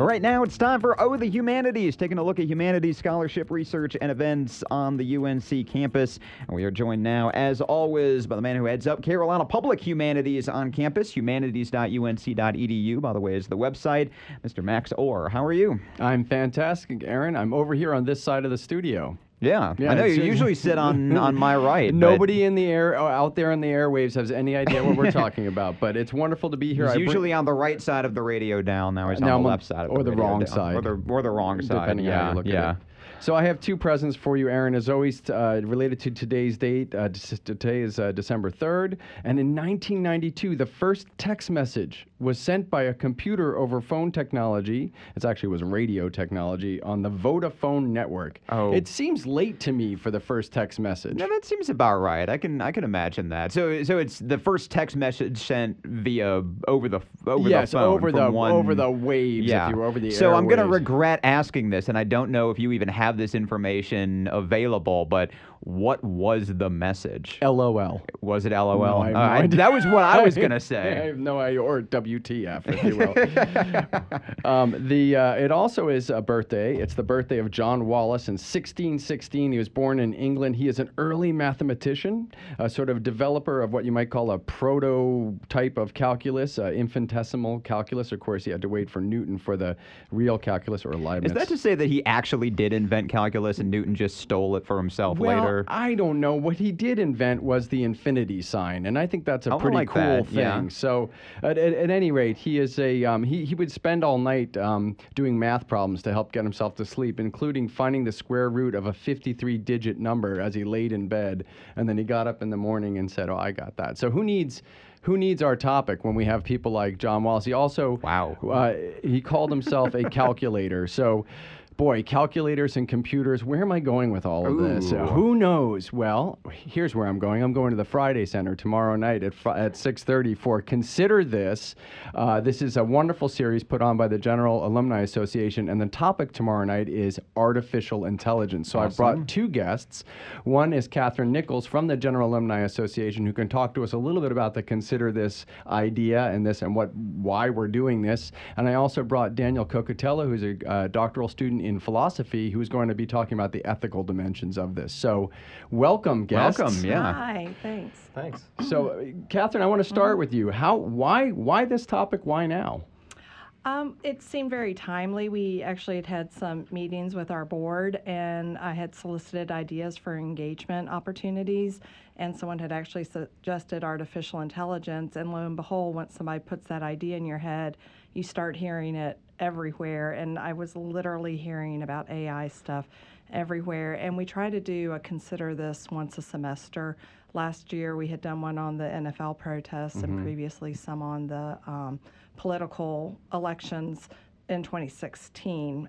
But right now, it's time for Oh, the Humanities, taking a look at humanities scholarship, research, and events on the UNC campus. And we are joined now, as always, by the man who heads up Carolina Public Humanities on campus. Humanities.unc.edu, by the way, is the website. Mr. Max Orr, how are you? I'm fantastic, Aaron. I'm over here on this side of the studio. Yeah, I know you usually sit on my right. Nobody in the air out there on the airwaves has any idea what we're talking about, but it's wonderful to be here. He's usually on the right side of the radio dial. Now he's on the left side of the radio or the wrong dial. side, or the wrong side, depending on how you look at it. So I have two presents for you, Aaron, as always, related to today's date. Today is December 3rd, and in 1992, the first text message was sent by a computer over phone technology. It actually was radio technology on the Vodafone network. Oh. It seems late to me for the first text message. No, that seems about right. I can imagine that. So it's the first text message sent via over the phone. over the waves, if you were over the airwaves. So I'm going to regret asking this, and I don't know if you even have this information available, but what was the message? LOL. Was it LOL? No, I have no idea. That was what I was going to say. I have no idea, or WTF, if you will. It also is a birthday. It's the birthday of John Wallis in 1616. He was born in England. He is an early mathematician, a sort of developer of what you might call a prototype of calculus, infinitesimal calculus. Of course, he had to wait for Newton for the real calculus, or Leibniz. Is that to say that he actually did invent calculus and Newton just stole it for himself later? I don't know. What he did invent was the infinity sign, and I think that's a pretty cool thing. Yeah. So, at any rate, he is he would spend all night doing math problems to help get himself to sleep, including finding the square root of a 53-digit number as he laid in bed, and then he got up in the morning and said, "Oh, I got that." So who needs our topic when we have people like John Wallis? He also he called himself a calculator. So. Boy, calculators and computers, where am I going with all of this? Who knows? Well, here's where I'm going. I'm going to the Friday Center tomorrow night at 6:30 for Consider This. This is a wonderful series put on by the General Alumni Association, and the topic tomorrow night is artificial intelligence. So I've brought two guests. One is Catherine Nichols from the General Alumni Association, who can talk to us a little bit about the Consider This idea and why we're doing this. And I also brought Daniel Cocotella, who's a doctoral student in philosophy, who's going to be talking about the ethical dimensions of this. So, welcome, guests. Welcome, yeah. Hi, thanks. Thanks. So, Catherine, I want to start with you. Why this topic? Why now? It seemed very timely. We actually had some meetings with our board, and I had solicited ideas for engagement opportunities, and someone had actually suggested artificial intelligence, and lo and behold, once somebody puts that idea in your head, you start hearing it everywhere, and I was literally hearing about AI stuff everywhere, and we try to do a Consider This once a semester. Last year we had done one on the NFL protests and previously some on the political elections in 2016,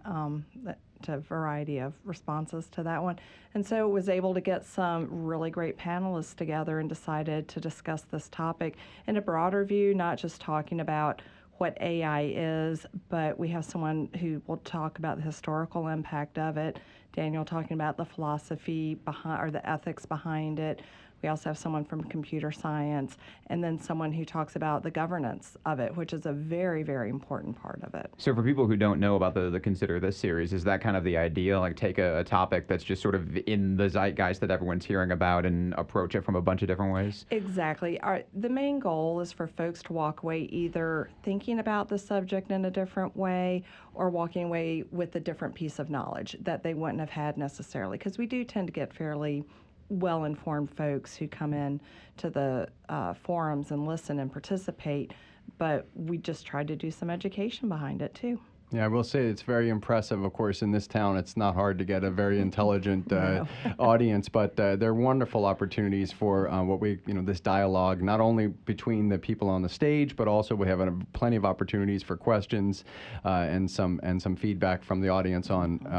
to a variety of responses to that one. And so was able to get some really great panelists together and decided to discuss this topic in a broader view, not just talking about what AI is, but we have someone who will talk about the historical impact of it, Daniel talking about the philosophy behind, or the ethics behind it. We also have someone from computer science, and then someone who talks about the governance of it, which is a very, very important part of it. So for people who don't know about the Consider This series, is that kind of the idea? Like take a topic that's just sort of in the zeitgeist that everyone's hearing about and approach it from a bunch of different ways? Exactly. The main goal is for folks to walk away either thinking about the subject in a different way or walking away with a different piece of knowledge that they wouldn't have had necessarily, because we do tend to get fairly well-informed folks who come in to the forums and listen and participate, but we just tried to do some education behind it too. Yeah, I will say it's very impressive. Of course, in this town, it's not hard to get a very intelligent audience, but they're wonderful opportunities for this dialogue, not only between the people on the stage, but also we have plenty of opportunities for questions and some feedback from the audience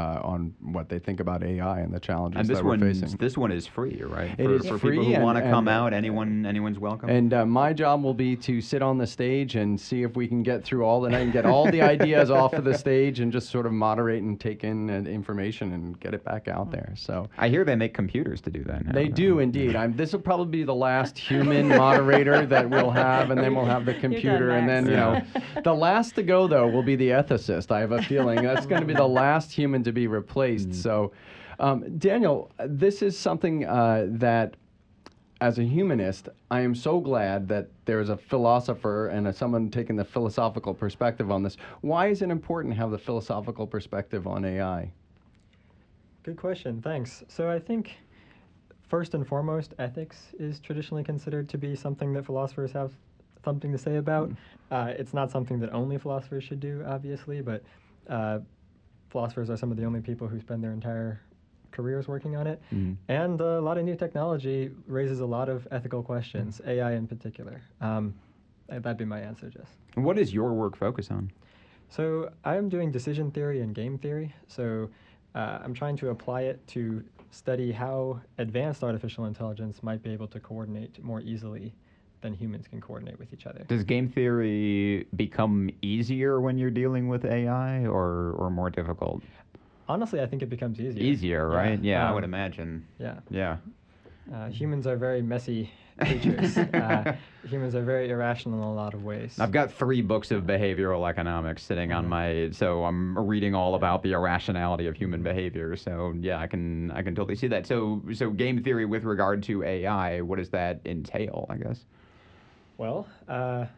on what they think about AI and the challenges that we're facing. This one is free, right? It is for free, people who want to come out. Anyone's welcome. And my job will be to sit on the stage and see if we can get through all the night and get all the ideas off of the stage and just sort of moderate and take in information and get it back out there. So I hear they make computers to do that now. They do indeed. This will probably be the last human moderator that we'll have, and then we'll have the computer, and then the last to go though will be the ethicist. I have a feeling that's going to be the last human to be replaced. So, Daniel, this is something that, as a humanist, I am so glad that there's a philosopher and someone taking the philosophical perspective on this. Why is it important to have the philosophical perspective on AI? Good question, thanks. So I think, first and foremost, ethics is traditionally considered to be something that philosophers have something to say about. It's not something that only philosophers should do, obviously, but philosophers are some of the only people who spend their entire careers working on it. And a lot of new technology raises a lot of ethical questions, AI in particular. That'd be my answer, Jess. What does your work focus on? So I'm doing decision theory and game theory. So I'm trying to apply it to study how advanced artificial intelligence might be able to coordinate more easily than humans can coordinate with each other. Does game theory become easier when you're dealing with AI or more difficult? Honestly, I think it becomes easier. Easier, right? Yeah, I would imagine. Yeah. Yeah. Humans are very messy creatures. Humans are very irrational in a lot of ways. I've got 3 books of behavioral economics sitting on my, so I'm reading all about the irrationality of human behavior. So yeah, I can totally see that. So game theory with regard to AI, what does that entail, I guess? Well, I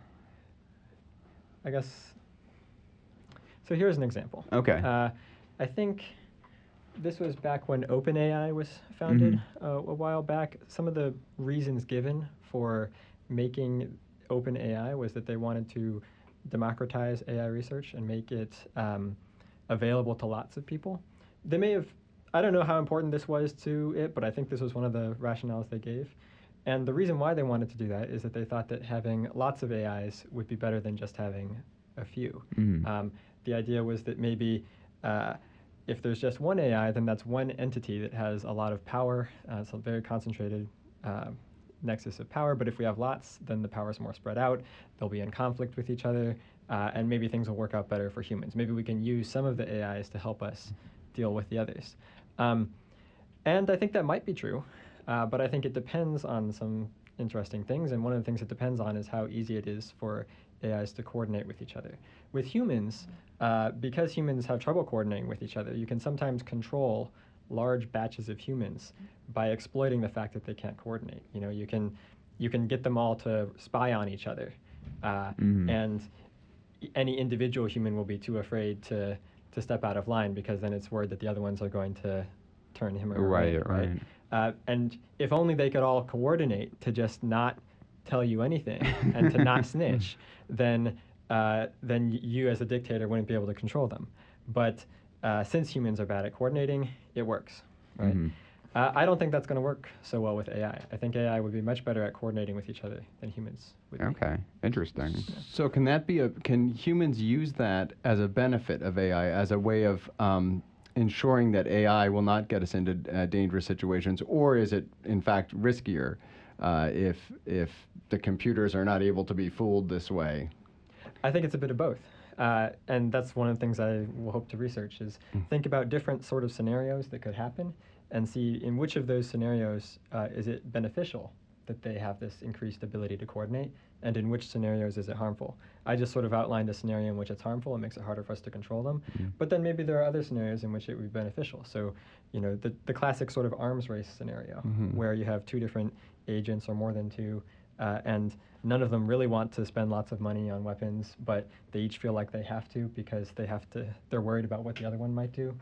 guess, so here's an example. Okay. I think this was back when OpenAI was founded a while back. Some of the reasons given for making OpenAI was that they wanted to democratize AI research and make it available to lots of people. They may have, I don't know how important this was to it, but I think this was one of the rationales they gave. And the reason why they wanted to do that is that they thought that having lots of AIs would be better than just having a few. The idea was that maybe if there's just one AI, then that's one entity that has a lot of power. It's a very concentrated nexus of power. But if we have lots, then the power is more spread out. They'll be in conflict with each other, and maybe things will work out better for humans. Maybe we can use some of the AIs to help us deal with the others. And I think that might be true, but I think it depends on some interesting things. And one of the things it depends on is how easy it is for AIs to coordinate with each other. With humans, because humans have trouble coordinating with each other, you can sometimes control large batches of humans by exploiting the fact that they can't coordinate. You know, you can get them all to spy on each other, and any individual human will be too afraid to step out of line because then it's worried that the other ones are going to turn him or her in, right? And if only they could all coordinate to just not tell you anything and to not snitch, then you as a dictator wouldn't be able to control them. But since humans are bad at coordinating, it works, right? I don't think that's going to work so well with AI. I think AI would be much better at coordinating with each other than humans would be. Okay, interesting. So can humans use that as a benefit of AI, as a way of ensuring that AI will not get us into dangerous situations, or is it in fact riskier if the computers are not able to be fooled this way? I think it's a bit of both. And that's one of the things I will hope to research is think about different sort of scenarios that could happen and see in which of those scenarios is it beneficial that they have this increased ability to coordinate, and in which scenarios is it harmful. I just sort of outlined a scenario in which it's harmful and makes it harder for us to control them, but then maybe there are other scenarios in which it would be beneficial. So, you know, the classic sort of arms race scenario where you have 2 different agents or more than 2, and none of them really want to spend lots of money on weapons, but they each feel like they have to because they're worried about what the other one might do.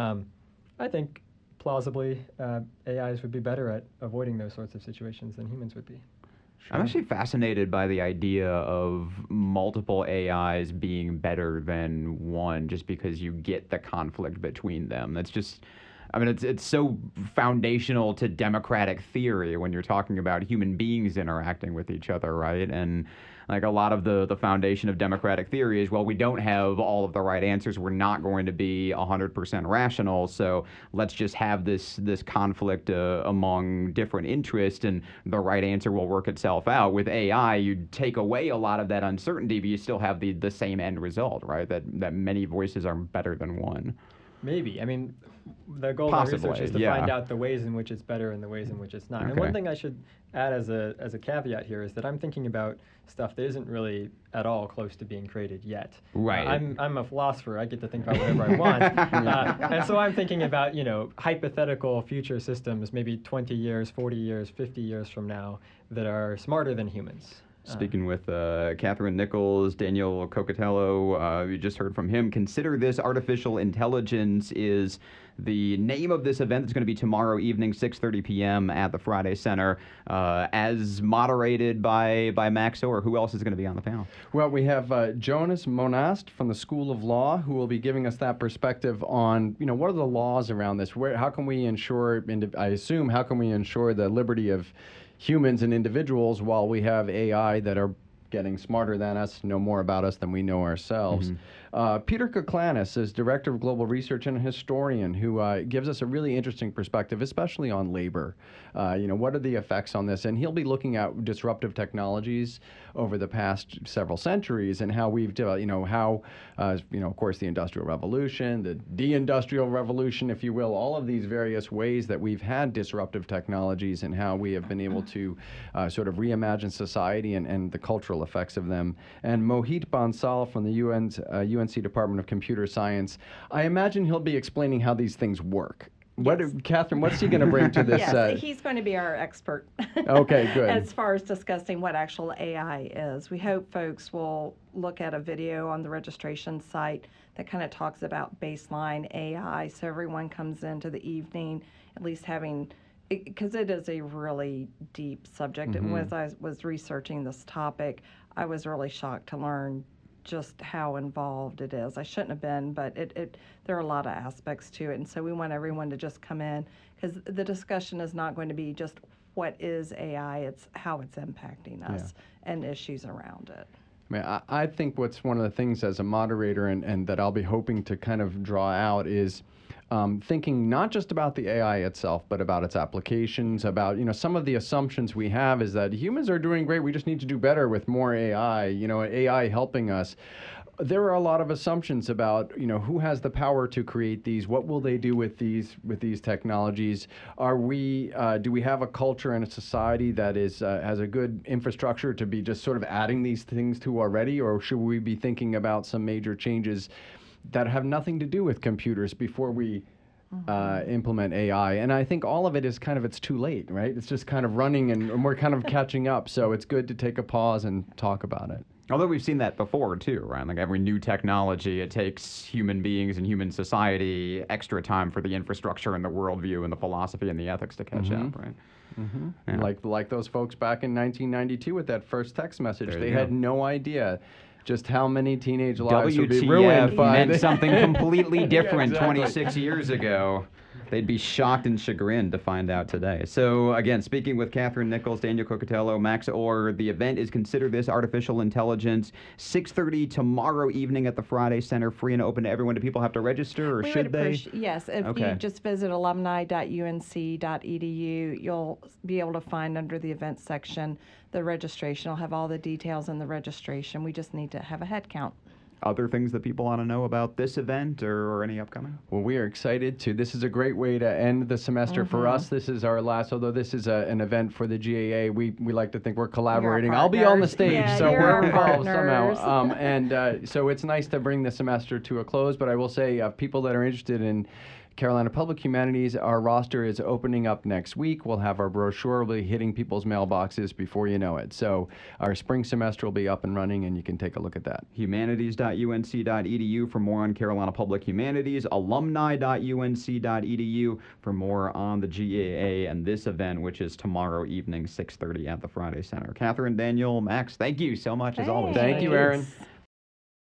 I think plausibly AIs would be better at avoiding those sorts of situations than humans would be. I'm actually fascinated by the idea of multiple AIs being better than one just because you get the conflict between them. That's just, I mean, it's so foundational to democratic theory when you're talking about human beings interacting with each other, right? And like a lot of the foundation of democratic theory is, well, we don't have all of the right answers. We're not going to be 100% rational. So let's just have this conflict among different interests, and the right answer will work itself out. With AI, you take away a lot of that uncertainty, but you still have the same end result, right? That many voices are better than one. Maybe. I mean, the goal of research is to find out the ways in which it's better and the ways in which it's not. And one thing I should add as a caveat here is that I'm thinking about stuff that isn't really at all close to being created yet. Right. I'm a philosopher. I get to think about whatever I want. And so I'm thinking about, hypothetical future systems, maybe 20 years, 40 years, 50 years from now, that are smarter than humans. Speaking with Catherine Nichols, Daniel Coccatello, you just heard from him. Consider This Artificial Intelligence is the name of this event. It's going to be tomorrow evening, 6:30 p.m. at the Friday Center, as moderated by Max Orr. Who else is going to be on the panel? Well, we have Jonas Monast from the School of Law, who will be giving us that perspective on, what are the laws around this? How can we ensure, how can we ensure the liberty of humans and individuals while we have AI that are getting smarter than us, know more about us than we know ourselves. Peter Koklanis is Director of Global Research and a historian who gives us a really interesting perspective, especially on labor. What are the effects on this? And he'll be looking at disruptive technologies over the past several centuries and how we've developed, of course, the Industrial Revolution, the de-industrial revolution, if you will, all of these various ways that we've had disruptive technologies and how we have been able to sort of reimagine society and the cultural effects of them. And Mohit Bansal from the UNC Department of Computer Science, I imagine he'll be explaining how these things work. Yes. Catherine, what's he going to bring to this? Yes, he's going to be our expert. Okay, good. As far as discussing what actual AI is. We hope folks will look at a video on the registration site that kind of talks about baseline AI, so everyone comes into the evening at least having, because it is a really deep subject. And as I was researching this topic, I was really shocked to learn just how involved it is. I shouldn't have been, but there are a lot of aspects to it. And so we want everyone to just come in, because the discussion is not going to be just what is AI, it's how it's impacting us and issues around it. I mean, I think what's one of the things as a moderator and that I'll be hoping to kind of draw out is thinking not just about the AI itself, but about its applications, about, some of the assumptions we have is that humans are doing great, we just need to do better with more AI, AI helping us. There are a lot of assumptions about, who has the power to create these, what will they do with these technologies? Do we have a culture and a society that has a good infrastructure to be just sort of adding these things to already, or should we be thinking about some major changes that have nothing to do with computers before we implement AI? And I think all of it is it's too late, right? It's just kind of running and we're kind of catching up. So it's good to take a pause and talk about it. Although we've seen that before too, right? Like every new technology, it takes human beings and human society extra time for the infrastructure and the worldview and the philosophy and the ethics to catch up, right? Yeah. Like those folks back in 1992 with that first text message. They had no idea just how many teenage lives would be ruined by meant something completely different 26 years ago. They'd be shocked and chagrined to find out today. So again, speaking with Catherine Nichols, Daniel Coccatello, Max Orr, the event is Consider This Artificial Intelligence, 6:30 tomorrow evening at the Friday Center, free and open to everyone. Do people have to register, or should they? Yes, if you just visit alumni.unc.edu, you'll be able to find under the events section the registration. I'll have all the details in the registration. We just need to have a head count. Other things that people want to know about this event or any upcoming? Well, we are excited to. This is a great way to end the semester for us. This is our last, although this is an event for the GAA, we like to think we're collaborating. I'll be on the stage, so we're involved somehow. So it's nice to bring the semester to a close, but I will say people that are interested in Carolina Public Humanities, our roster is opening up next week. We'll have our brochure will be hitting people's mailboxes before you know it. So our spring semester will be up and running, and you can take a look at that. Humanities.unc.edu for more on Carolina Public Humanities. Alumni.unc.edu for more on the GAA and this event, which is tomorrow evening, 6:30 at the Friday Center. Catherine, Daniel, Max, thank you so much as always. Thank you, Aaron.